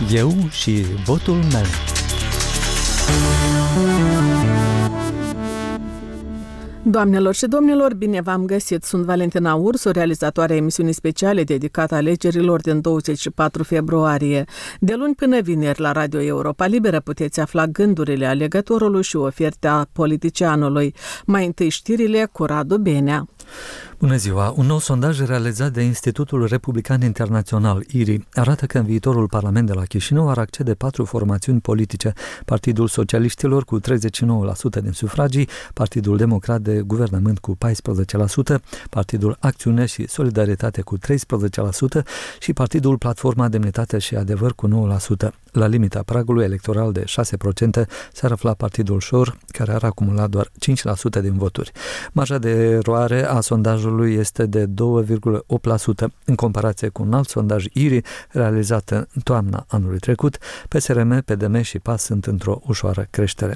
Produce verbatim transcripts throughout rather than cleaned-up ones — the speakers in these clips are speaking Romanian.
Eu și votul meu. Doamnelor și domnilor, bine v-am găsit! Sunt Valentina Ursu, realizatoarea emisiunii speciale dedicată alegerilor din douăzeci și patru februarie. De luni până vineri la Radio Europa Liberă puteți afla gândurile alegătorului și oferta politicianului. Mai întâi știrile cu Radu Benea. Bună ziua! Un nou sondaj realizat de Institutul Republican Internațional, I R I, arată că în viitorul Parlament de la Chișinău ar accede patru formațiuni politice: Partidul Socialiștilor cu treizeci și nouă la sută din sufragii, Partidul Democrat de Guvernământ cu paisprezece la sută, Partidul Acțiune și Solidaritate cu treisprezece la sută și Partidul Platforma Demnitate și Adevăr cu nouă la sută. La limita pragului electoral de șase la sută s-ar afla Partidul Șor, care ar acumula doar cinci la sută din voturi. Marja de eroare a sondajului este de doi virgulă opt la sută. În comparație cu un alt sondaj I R I realizat în toamna anului trecut, P S R M, P D M și P A S sunt într-o ușoară creștere.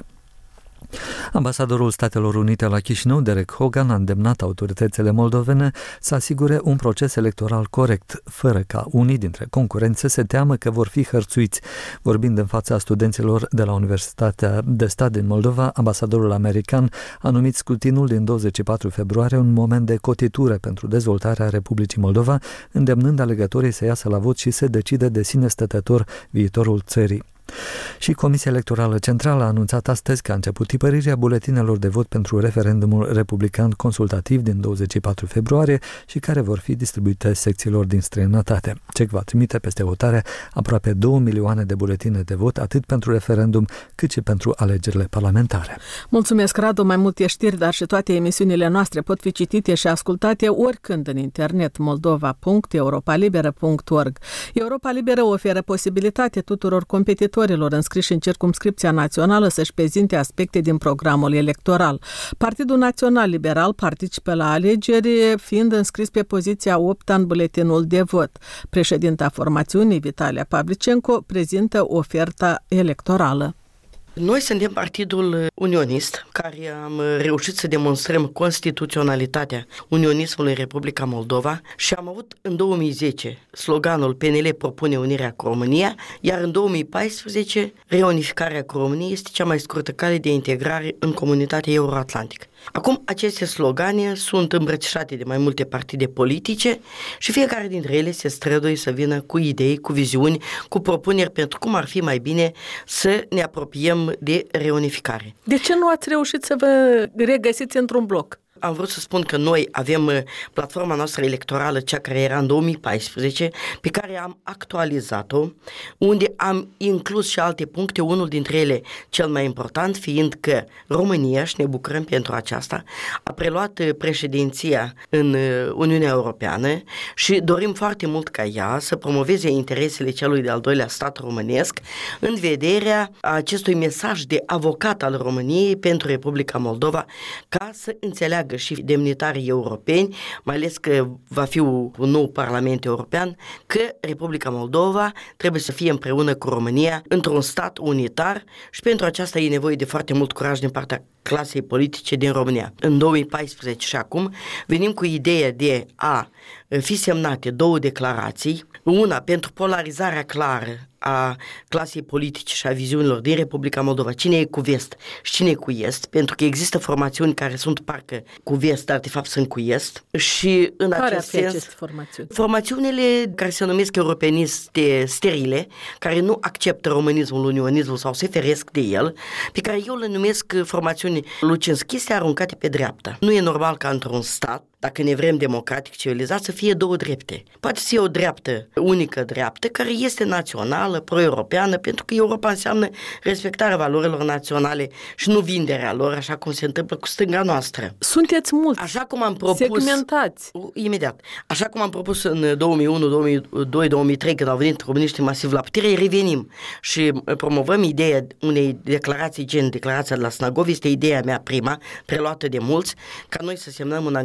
Ambasadorul Statelor Unite la Chișinău, Derek Hogan, a îndemnat autoritățile moldovene să asigure un proces electoral corect, fără ca unii dintre concurenți să se teamă că vor fi hărțuiți. Vorbind în fața studenților de la Universitatea de Stat din Moldova, ambasadorul american a numit scrutinul din douăzeci și patru februarie un moment de cotitură pentru dezvoltarea Republicii Moldova, îndemnând alegătorii să iasă la vot și să decide de sine stătător viitorul țării. Și Comisia Electorală Centrală a anunțat astăzi că a început tipărirea buletinelor de vot pentru referendumul republican consultativ din douăzeci și patru februarie și care vor fi distribuite secțiilor din străinătate. C E C va trimite peste votare aproape două milioane de buletine de vot, atât pentru referendum cât și pentru alegerile parlamentare. Mulțumesc, Radu! Mai multe știri, dar și toate emisiunile noastre pot fi citite și ascultate oricând în internet moldova punct europa liberă punct org. Europa Liberă oferă posibilitate tuturor competitorilor înscriși în circumscripția națională să-și prezinte aspecte din programul electoral. Partidul Național Liberal participă la alegeri, fiind înscris pe poziția opt în buletinul de vot. Președinta formațiunii, Vitalia Pavlicenko, prezintă oferta electorală. Noi suntem partidul unionist, care am reușit să demonstrăm constituționalitatea unionismului în Republica Moldova și am avut în două mii zece sloganul P N L propune unirea cu România, iar în două mii paisprezece reunificarea cu România este cea mai scurtă cale de integrare în comunitatea euroatlantică. Acum aceste slogane sunt îmbrățișate de mai multe partide politice și fiecare dintre ele se străduie să vină cu idei, cu viziuni, cu propuneri pentru cum ar fi mai bine să ne apropiem de reunificare. De ce nu ați reușit să vă regăsiți într-un bloc? Am vrut să spun că noi avem platforma noastră electorală, cea care era în două mii paisprezece, pe care am actualizat-o, unde am inclus și alte puncte, unul dintre ele cel mai important fiind că România, și ne bucurăm pentru aceasta, a preluat președinția în Uniunea Europeană și dorim foarte mult ca ea să promoveze interesele celui de-al doilea stat românesc în vederea acestui mesaj de avocat al României pentru Republica Moldova, ca să înțeleagă și demnitarii europeni, mai ales că va fi un nou Parlament European, că Republica Moldova trebuie să fie împreună cu România într-un stat unitar și pentru aceasta e nevoie de foarte mult curaj din partea clasei politice din România. În două mii paisprezece și acum venim cu ideea de a fi semnate două declarații, una pentru polarizarea clară a clasei politice și a viziunilor din Republica Moldova, cine e cu vest și cine e cu est, pentru că există formațiuni care sunt parcă cu vest, dar de fapt sunt cu est. Și în care acest sens, aceste formațiuni? Formațiunile care se numesc europeniste sterile, care nu acceptă românismul, unionismul sau se feresc de el, pe care eu le numesc formațiuni lucinschiste aruncate pe dreapta. Nu e normal ca într-un stat, dacă ne vrem democratic civilizat, să fie două drepte. Poate să fie o dreaptă, unică dreaptă, care este națională, pro-europeană, pentru că Europa înseamnă respectarea valorilor naționale și nu vinderea lor, așa cum se întâmplă cu stânga noastră. Sunteți mulți, așa cum am propus, segmentați. Imediat. Așa cum am propus în două mii unu, două mii doi, două mii trei, când au venit comuniștii masiv la putere, revenim și promovăm ideea unei declarații gen declarația de la Snagov, este ideea mea prima, preluată de mulți, ca noi să semnăm un angajament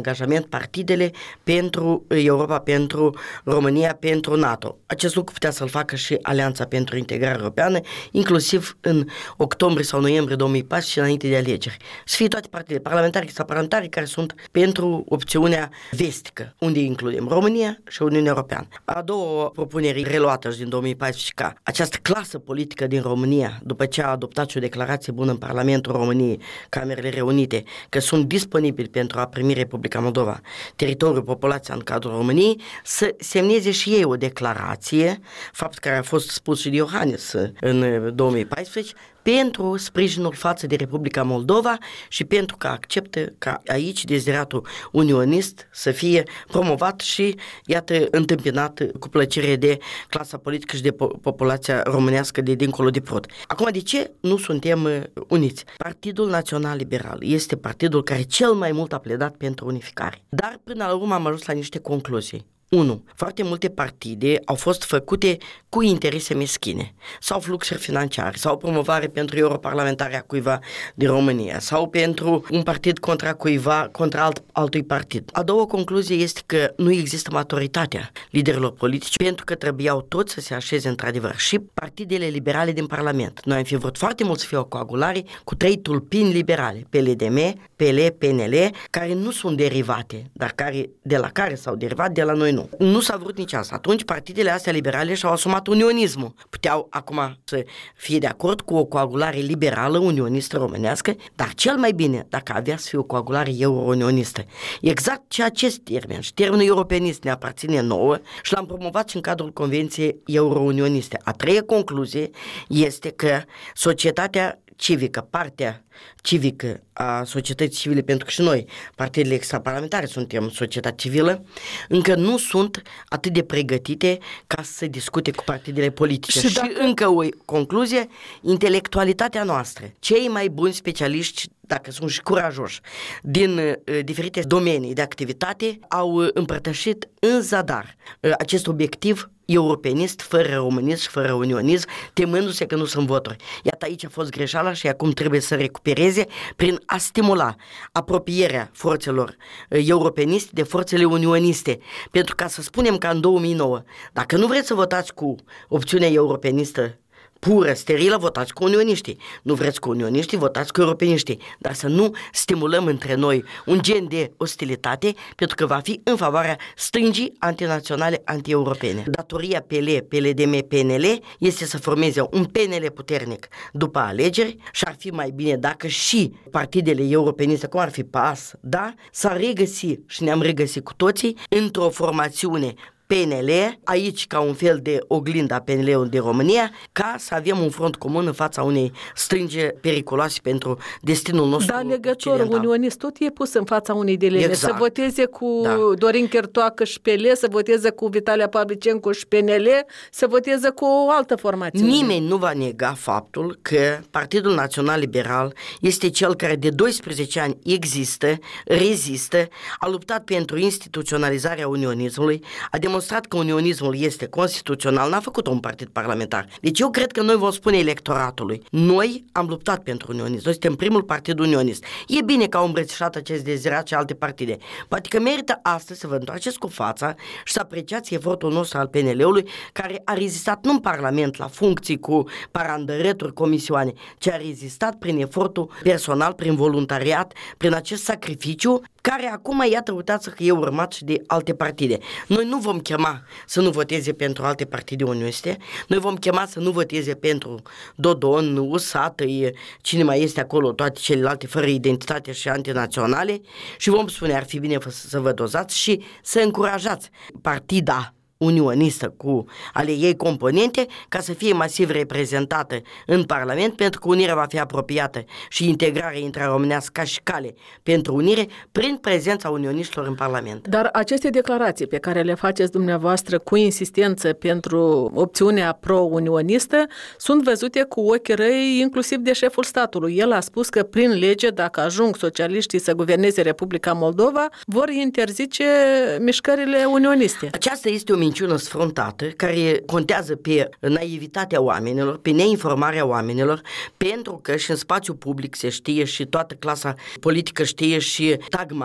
Parlament partidele pentru Europa, pentru România, pentru NATO. Acest lucru putea să-l facă și Alianța pentru Integrare Europeană, inclusiv în octombrie sau noiembrie două mii paisprezece, înainte de alegeri. Să fie toate partidele parlamentare sau parlamentare care sunt pentru opțiunea vestică, unde includem România și Uniunea Europeană. A doua propunere reluată din două mii paisprezece ca această clasă politică din România, după ce a adoptat și o declarație bună în Parlamentul României, Camerele Reunite, că sunt disponibili pentru a primi Republica Moldova, teritoriul, populația în cadrul României, să semneze și ei o declarație, fapt care a fost spus și de Iohannis în două mii paisprezece, pentru sprijinul față de Republica Moldova și pentru că acceptă ca aici deziratul unionist să fie promovat și, iată, întâmpinat cu plăcere de clasa politică și de po- populația românească de dincolo de Prut. Acum, de ce nu suntem uniți? Partidul Național Liberal este partidul care cel mai mult a pledat pentru unificare. Dar, până la urmă, am ajuns la niște concluzii. unu. Foarte multe partide au fost făcute cu interese meschine, sau fluxuri financiare, sau promovare pentru europarlamentare a cuiva din România, sau pentru un partid contra cuiva, contra alt, altui partid. A doua concluzie este că nu există maturitatea liderilor politici, pentru că trebuiau toți să se așeze într-adevăr și partidele liberale din Parlament. Noi am fi vrut foarte mult să fie o coagulare cu trei tulpini liberale, P L D M, P L, P N L, care nu sunt derivate, dar care, de la care s-au derivat, de la noi nu. Nu s-a vrut nici asta. Atunci partidele astea liberale și-au asumat unionismul. Puteau acum să fie de acord cu o coagulare liberală, unionistă românească, dar cel mai bine dacă avea să fie o coagulare euro-unionistă. Exact ce acest termen și termenul europenist ne aparține nouă și l-am promovat și în cadrul Convenției euro-unioniste. A treia concluzie este că societatea civică, partea civică a societății civile, pentru că și noi, partidele extraparlamentare, suntem societate civilă, încă nu sunt atât de pregătite ca să discute cu partidele politice. Și, dacă... și încă o concluzie, intelectualitatea noastră, cei mai buni specialiști, dacă sunt și curajoși, din uh, diferite domenii de activitate, au uh, împărtășit în zadar uh, acest obiectiv europenist, fără românism și fără unionism, temându-se că nu sunt voturi. Iată, aici a fost greșeala și acum trebuie să recupereze prin a stimula apropierea forțelor europeniste de forțele unioniste. Pentru ca să spunem ca în două mii nouă, dacă nu vreți să votați cu opțiunea europenistă pură, sterilă, votați cu unioniștii. Nu vreți cu unioniștii, votați cu europeniștii. Dar să nu stimulăm între noi un gen de ostilitate, pentru că va fi în favoarea stângii antinaționale, anti-europene. Datoria P L, P L D M, P N L este să formeze un P N L puternic după alegeri și ar fi mai bine dacă și partidele europeniste, cum ar fi P A S, da, s-ar regăsi și ne-am regăsit cu toții într-o formațiune P N L, aici ca un fel de oglindă a P N L-ului de România, ca să avem un front comun în fața unei stânge periculoase pentru destinul nostru. Dar legătorul unionist tot e pus în fața unei dileme. Exact. Să voteze cu da. Dorin Chertoacă și P L, să voteze cu Vitalia Pavlicencu și P N L, să voteze cu o altă formațiune. Nimeni nu va nega faptul că Partidul Național Liberal este cel care de doisprezece ani există, rezistă, a luptat pentru instituționalizarea unionismului, a demonstrat că unionismul este constituțional, n-a făcut un partid parlamentar. Deci eu cred că noi vom spune electoratului, noi am luptat pentru unionism, noi suntem primul partid unionist. E bine că au îmbrățișat acest dezirat și alte partide. Poate că merită astăzi să vă întoarceți cu fața și să apreciați efortul nostru al P N L-ului, care a rezistat nu în Parlament la funcții cu parandărături, comisioane, ci a rezistat prin efortul personal, prin voluntariat, prin acest sacrificiu, care acum, iată, uitați că e urmat și de alte partide. Noi nu vom chema să nu voteze pentru alte partide unioniste, noi vom chema să nu voteze pentru Dodon, U S A T, cine mai este acolo, toate celelalte fără identitate și antinaționale, și vom spune, ar fi bine să vă dozați și să încurajați partida unionistă cu ale ei componente ca să fie masiv reprezentată în Parlament, pentru că unirea va fi apropiată și integrarea intraromânească ca și cale pentru unire prin prezența unioniștilor în Parlament. Dar aceste declarații pe care le faceți dumneavoastră cu insistență pentru opțiunea pro-unionistă sunt văzute cu ochi răi inclusiv de șeful statului. El a spus că prin lege, dacă ajung socialiștii să guverneze Republica Moldova, vor interzice mișcările unioniste. Aceasta este o minciună sfruntată care contează pe naivitatea oamenilor, pe neinformarea oamenilor, pentru că și în spațiu public se știe și toată clasa politică știe și tagma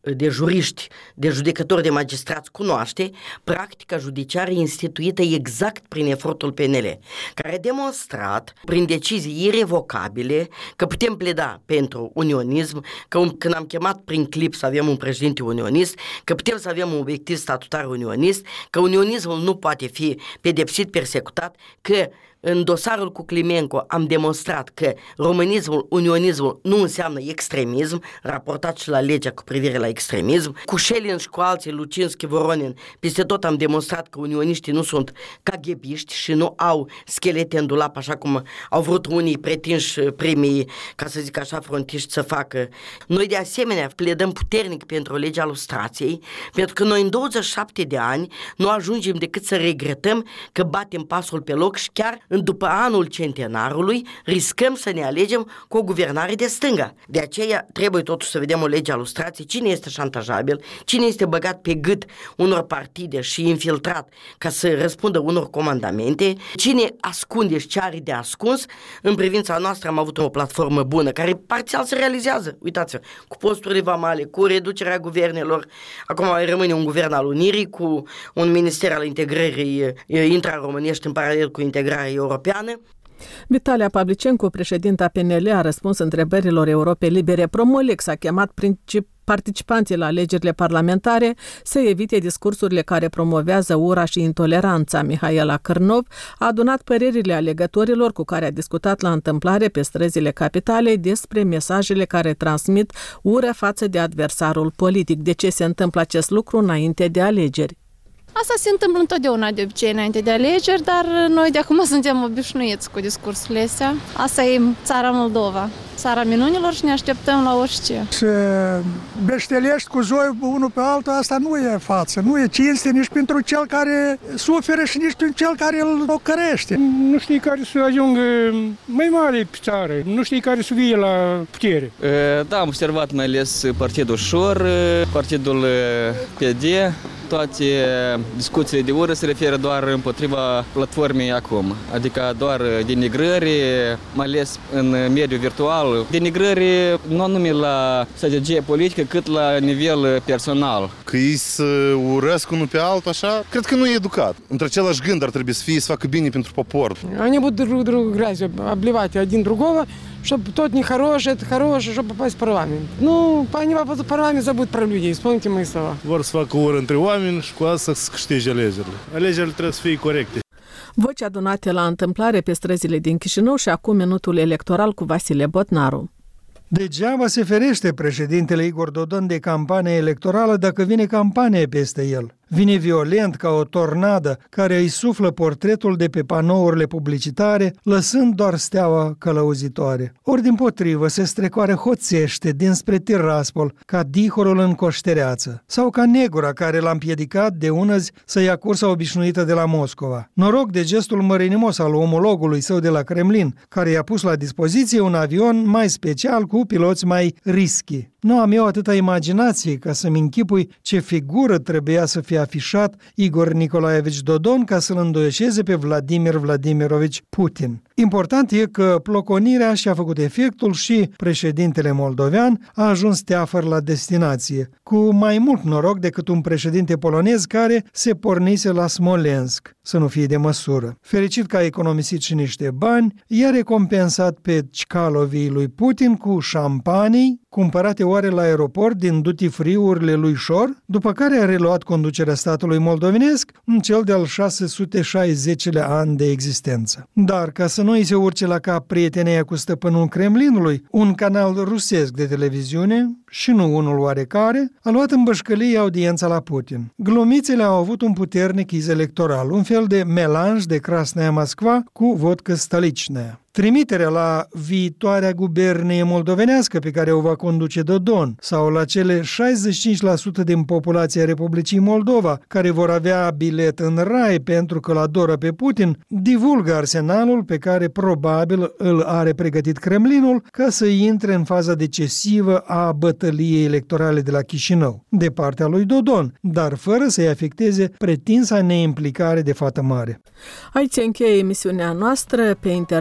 de juriști, de judecători, de magistrați cunoaște, practica judiciară instituită exact prin efortul P N L, care a demonstrat prin decizii irevocabile că putem pleda pentru unionism, că un, când am chemat prin clip să avem un președinte unionist, că putem să avem un obiectiv statutar unionist, că unionismul nu poate fi pedepsit, persecutat, că în dosarul cu Climenco am demonstrat că românismul, unionismul nu înseamnă extremism, raportat și la legea cu privire la extremism. Cu Șelin și cu alții, Lucinski, Voronin, peste tot am demonstrat că unioniștii nu sunt kaghebiști și nu au schelete în dulap, așa cum au vrut unii pretinși primii, ca să zic așa, frontiști să facă. Noi de asemenea pledăm puternic pentru legea lustrației, pentru că noi în douăzeci și șapte de ani nu ajungem decât să regretăm că batem pasul pe loc și chiar după anul centenarului, riscăm să ne alegem cu o guvernare de stânga. De aceea trebuie totuși să vedem o lege a lustrației, cine este șantajabil, cine este băgat pe gât unor partide și infiltrat ca să răspundă unor comandamente, cine ascunde și ce are de ascuns. În privința noastră am avut o platformă bună, care parțial se realizează. Uitați-vă, cu posturile vamale, cu reducerea guvernelor. Acum rămâne un guvern al unirii, cu un minister al integrării intra-românești în paralel cu integrarea europeană. Vitalia Pavlicencu, președinta P N L, a răspuns întrebărilor Europei Libere. Promolex a chemat princip participanții la alegerile parlamentare să evite discursurile care promovează ura și intoleranța. Mihaela Cârnov a adunat părerile alegătorilor cu care a discutat la întâmplare pe străzile capitalei despre mesajele care transmit ură față de adversarul politic. De ce se întâmplă acest lucru înainte de alegeri? Asta se întâmplă întotdeauna de obicei înainte de alegeri, dar noi de acum suntem obișnuiți cu discursurile astea. Asta e țara Moldova, țara minunilor și ne așteptăm la orice. Să beștelești cu zoi unul pe altul, asta nu e față, nu e cinste nici pentru cel care suferă și nici pentru cel care îl ocărește. Nu știi care să ajungă mai mare pe țară, nu știi care să vie la putere. Da, am observat mai ales Partidul Șor, Partidul P D. Toate discuțiile de ură se referă doar împotriva platformei acum, adică doar denigrări, mai ales în mediul virtual. Denigrări nu anume la strategie politică, cât la nivel personal. Că ei să urăsc unul pe altul așa, cred că nu e educat. Între același gând ar trebui să fie să facă bine pentru popor. Они будут друг друга грязью обливать один другого, чтобы тот не хороший, это хороший, чтобы попасть в парламент. Ну, они попадут в парламент, забудут про людей, вспомните мои слова. Vor să facă ură între oameni și cu asta să câștige alegerile. Alegerile trebuie să fie corecte. Voci adunate la întâmplare pe străzile din Chișinău și acum minutul electoral cu Vasile Botnaru. Degeaba se ferește președintele Igor Dodon de campania electorală dacă vine campania peste el. Vine violent ca o tornadă care îi suflă portretul de pe panourile publicitare, lăsând doar steaua călăuzitoare. Ori dimpotrivă se strecoare hoțește dinspre Tiraspol ca dihorul în coștereață, sau ca negura care l-a împiedicat de unăzi să ia cursa obișnuită de la Moscova. Noroc de gestul mărinimos al omologului său de la Kremlin, care i-a pus la dispoziție un avion mai special cu piloți mai rischi. Nu am eu atâta imaginație ca să-mi închipui ce figură trebuia să fie afișat Igor Nicolaevici Dodon ca să-l îndoieșeze pe Vladimir Vladimirovici Putin. Important e că ploconirea și-a făcut efectul și președintele moldovean a ajuns teafăr la destinație, cu mai mult noroc decât un președinte polonez care se pornise la Smolensk, să nu fie de măsură. Fericit că a economisit și niște bani, i-a recompensat pe Chkalovii lui Putin cu șampanii, cumpărate oare la aeroport din duty-free-urile lui Șor, după care a reluat conducerea statului moldovenesc în cel de-al șase sute șaizecilea an de existență. Dar ca să nu îi se urce la cap prietenia cu stăpânul Kremlinului, un canal rusesc de televiziune, și nu unul oarecare, a luat în bășcălie audiența la Putin. Glumițele au avut un puternic iz electoral, un fel de melanj de Krasnaya Moskva cu vodcă Stolichnaya. Trimiterea la viitoarea gubernie moldovenească pe care o va conduce Dodon sau la cele șaizeci și cinci la sută din populația Republicii Moldova care vor avea bilet în rai pentru că îl adoră pe Putin, divulgă arsenalul pe care probabil îl are pregătit Kremlinul ca să intre în faza decisivă a bătăliei electorale de la Chișinău, de partea lui Dodon, dar fără să-i afecteze pretinsa neimplicare de fată mare. Aici încheie emisiunea noastră. Pe internet ne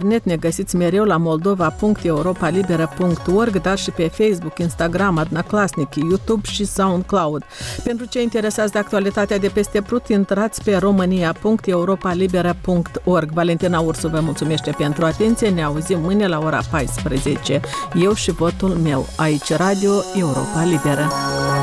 găsiți mereu la moldova punct europa libera punct org, dar și pe Facebook, Instagram, Adnaclasnic, YouTube și SoundCloud. Pentru cei interesați de actualitatea de peste Prut, intrați pe românia punct europa libera punct org. Valentina Ursu vă mulțumește pentru atenție. Ne auzim mâine la ora paisprezece. Eu și votul meu. Aici Radio Europa Liberă.